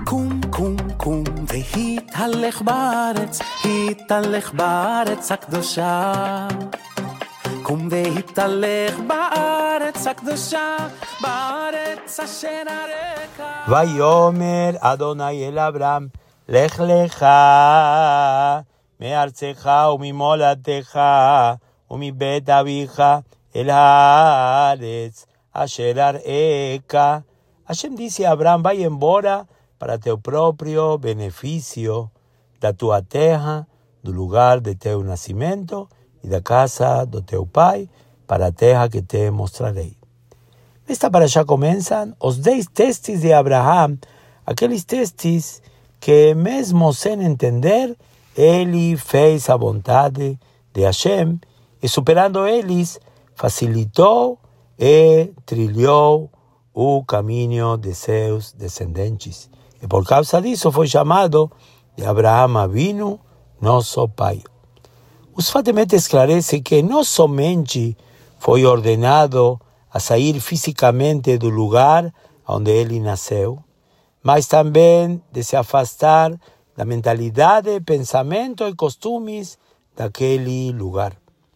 קום קום קום והתהלך בארץ, התהלך בארץ הקדושה. קום והתהלך בארץ הקדושה, בארץ אשר הרקע. ויאמר אדוני אל אברהם, לך לך מארצך וממולדתך ומבית אביך אל הארץ אשר areca. Hashem dice a Abraham, vai embora para teu próprio benefício da tua terra, do lugar de teu nascimento e da casa do teu pai, para a terra que te mostrarei. Nesta parashá começam os 10 testes de Abraham, aqueles testes que mesmo sem entender, ele fez a vontade de Hashem e superando eles, facilitou e trilhou o caminho de seus descendentes. E por causa disso foi chamado de Abraham Avinu, nosso pai. O Sfatemet esclarece que não somente foi ordenado a sair fisicamente do lugar onde ele nasceu, mas também de se afastar da mentalidade, pensamento e costumes daquele lugar.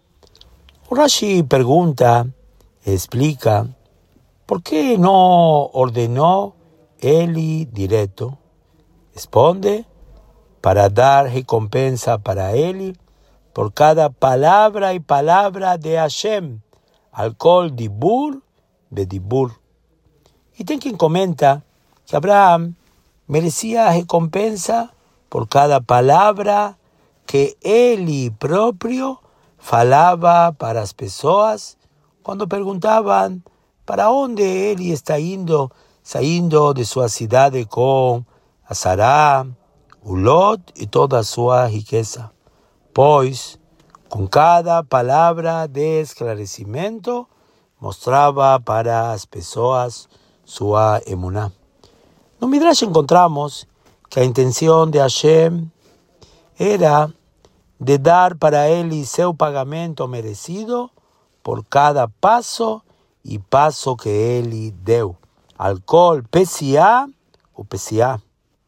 O Rashi pergunta e explica por que não ordenou ele direto. Responde, para dar recompensa para ele por cada palavra e palavra de Hashem, al kol dibur bedibur. E tem quem comenta que Abraham merecia recompensa por cada palavra que ele próprio falava para as pessoas quando perguntavam para onde ele está indo, saindo de sua cidade com a Sará, o Lot e toda a sua riqueza. Pois, com cada palavra de esclarecimento, mostrava para as pessoas sua emuná. No Midrash encontramos que a intenção de Hashem era de dar para ele seu pagamento merecido por cada passo e passo que ele deu. Alcool, PCA ou PCA.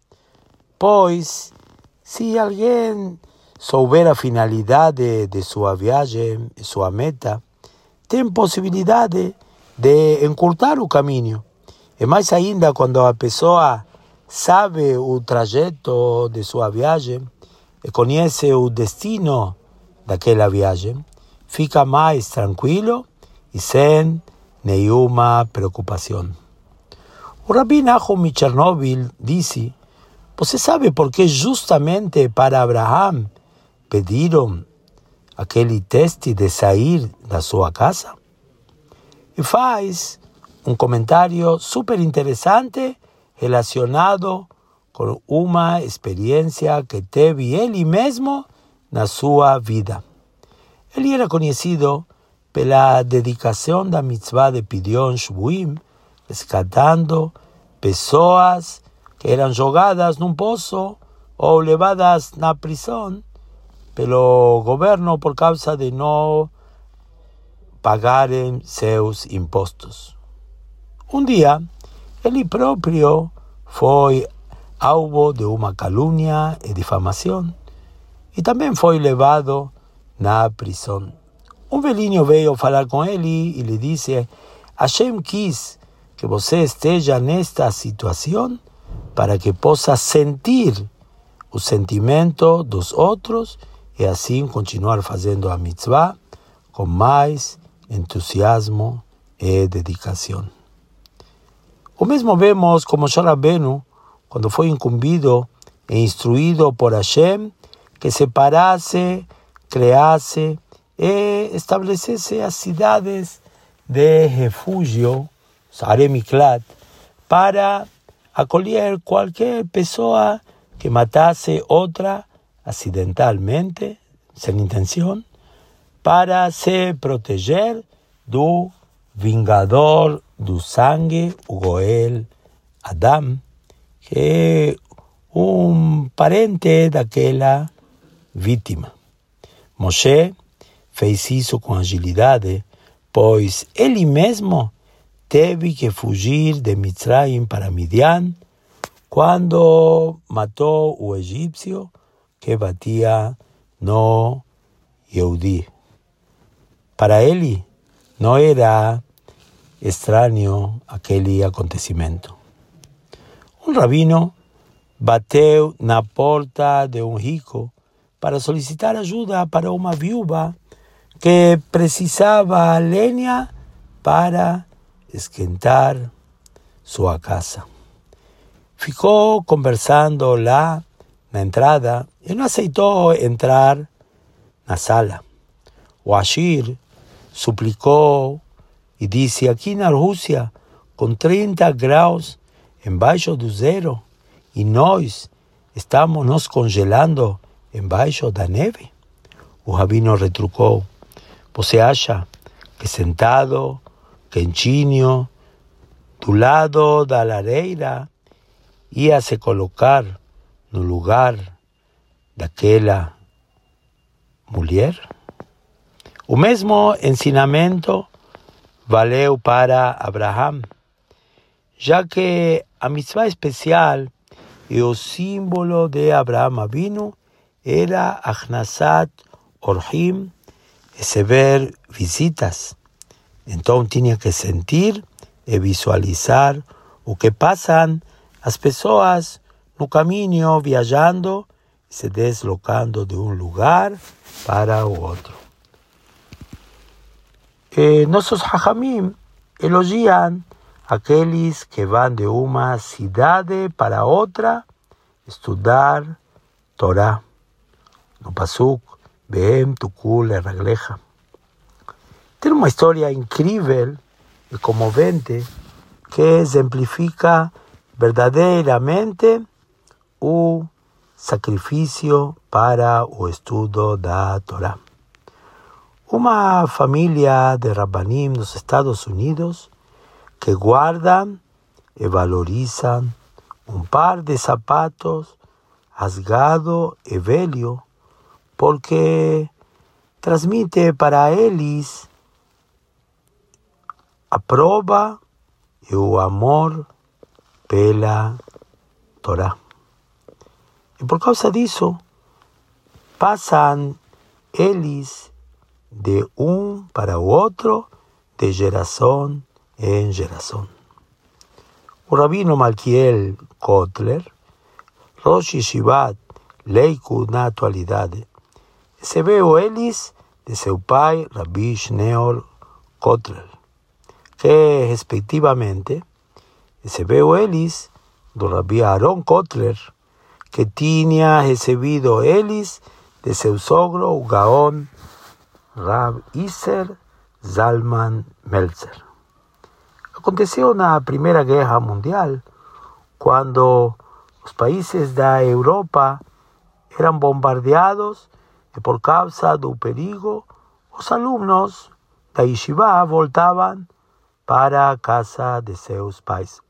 Pois, se alguém souber a finalidade de sua viagem, sua meta, tem possibilidade de encurtar o caminho. E mais ainda, quando a pessoa sabe o trajeto de sua viagem e conhece o destino daquela viagem, fica mais tranquilo e sem nenhuma preocupação. O Rabi Nahum Chernobyl disse, você sabe por que justamente para Abraham pediram aquele teste de sair da sua casa? E faz um comentário super interessante relacionado com uma experiência que teve ele mesmo na sua vida. Ele era conhecido pela dedicação da mitzvah de Pidyon Shvuim, resgatando pessoas que eram jogadas num poço ou levadas na prisão pelo governo por causa de não pagarem seus impostos. Um dia, ele próprio foi alvo de uma calúnia e difamação e também foi levado na prisão. Um velhinho veio falar com ele e lhe disse, Hashem quis que você esteja nesta situação para que possa sentir o sentimento dos outros e assim continuar fazendo a mitzvah com mais entusiasmo e dedicação. O mesmo vemos como Moshe Rabbeinu, quando foi incumbido e instruído por Hashem, que separasse, criasse e estabelecesse as cidades de refúgio, Sareh Miklat, para acolher qualquer pessoa que matasse outra acidentalmente, sem intenção, para se proteger do vingador do sangue, o Goel Adam, que é um parente daquela vítima. Moshe fez isso com agilidade, pois ele mesmo teve que fugir de Mitzrayim para Midian, Cuando mató un egipcio que batía no Yehudí. Para Eli no era extraño aquel acontecimiento. Un rabino bateu na porta de un rico para solicitar ayuda para una viuva que precisaba leña para esquentar su casa. Ficó conversando lá na entrada y no aceitou entrar na sala. O Ashir suplicó y dice: aquí na Rússia, con 30 graus embaixo do zero, y nós estamos nos congelando embaixo da neve. O rabino retrucou: você acha que sentado, quentinho, do lado da lareira, ia se colocar no lugar daquela mulher? O mesmo ensinamento valeu para Abraham, já que a mitzvah especial e o símbolo de Abraham Avinu era Achnasat Orhim, receber visitas. Então tinha que sentir e visualizar o que passam as pessoas no caminho, viajando e se deslocando de um lugar para o outro. Nossos hajamim elogiam aqueles que vão de uma cidade para outra estudar Torá. No pasuk, Behem tukul eragleja. Tem uma história incrível e comovente que exemplifica verdadeiramente o sacrifício para o estudo da Torá. Uma família de Rabbanim nos Estados Unidos que guardam e valorizam um par de sapatos rasgado e velho, porque transmite para eles a prova e o amor pela Torá. E por causa disso, passam eles de um para o outro, de geração em geração. O rabino Malkiel Kotler, Rosh Yeshivat Leikud na atualidade, recebeu eles de seu pai, Rabbi Shneor Kotler, que, respectivamente, recebeu eles do Rabbi Aaron Kotler, que tinha recebido eles de seu sogro, o Gaon Rab Isser Zalman Meltzer. Aconteceu na Primeira Guerra Mundial, quando os países da Europa eram bombardeados e, por causa do perigo, os alunos da Yeshiva voltavam para a casa de seus pais.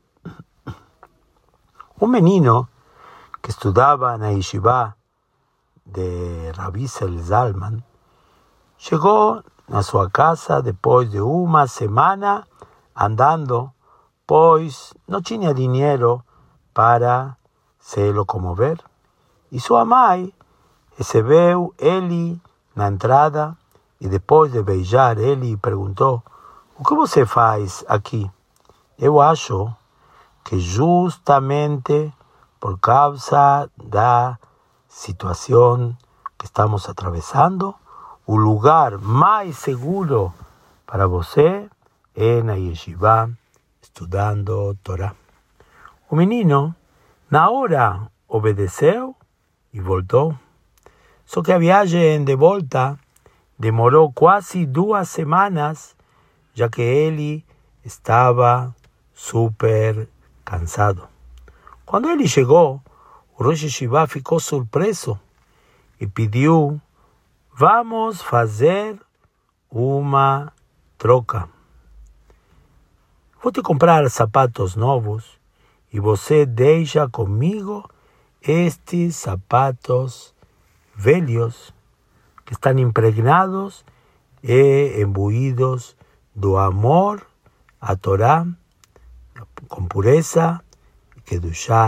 Um menino que estudava na Yeshiva de Rabbi Zalman chegou na sua casa depois de uma semana andando, pois não tinha dinheiro para se locomover. E sua mãe recebeu ele na entrada e, depois de beijar ele, perguntou: o que você faz aqui? Eu acho que justamente por causa da situação que estamos atravessando, o lugar mais seguro para você é na Yeshiva, estudando Torá. O menino, na hora, obedeceu e voltou. Só que a viagem de volta demorou quase 2 semanas, já que ele estava super cansado. Quando ele chegou, o Rosh Yeshiva ficou surpreso e pediu: vamos fazer uma troca. Vou te comprar sapatos novos e você deixa comigo estes sapatos velhos que estão impregnados e imbuídos do amor à Torá, com pureza, kedushá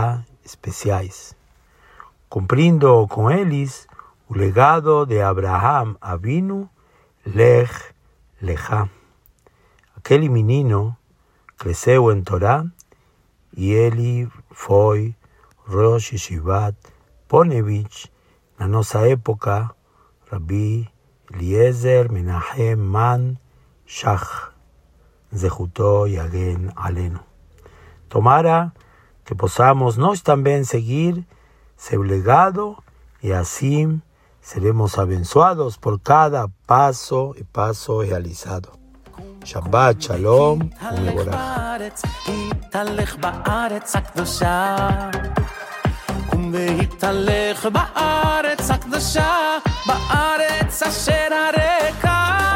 especiais, cumprindo com eles o legado de Abraham Avinu, Lech Lecha. Aquele menino cresceu em Torá e ele foi Rosh Yeshivat Ponevezh na nossa época, Rabbi Eliezer Menachem Man Shach, Zehuto Yagen Alenu. Tomara que possamos nós também seguir seu legado e assim seremos abençoados por cada passo e passo realizado. Shabbat Shalom ומבורך. התהלך בארץ הקדושה, קום והתהלך בארץ הקדושה, בארץ אשר הרקע